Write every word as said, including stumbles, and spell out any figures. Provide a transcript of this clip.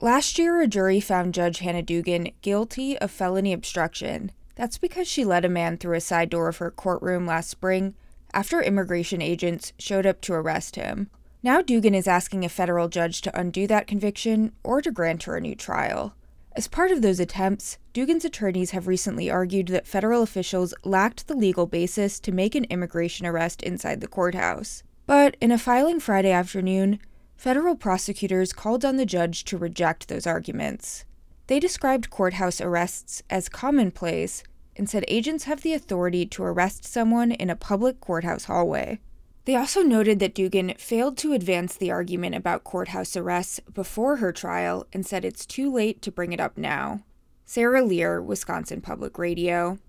Last year, a jury found Judge Hannah Dugan guilty of felony obstruction. That's because she led a man through a side door of her courtroom last spring after immigration agents showed up to arrest him. Now Dugan is asking a federal judge to undo that conviction or to grant her a new trial. As part of those attempts, Dugan's attorneys have recently argued that federal officials lacked the legal basis to make an immigration arrest inside the courthouse. But in a filing Friday afternoon, federal prosecutors called on the judge to reject those arguments. They described courthouse arrests as commonplace and said agents have the authority to arrest someone in a public courthouse hallway. They also noted that Dugan failed to advance the argument about courthouse arrests before her trial and said it's too late to bring it up now. Sarah Lear, Wisconsin Public Radio.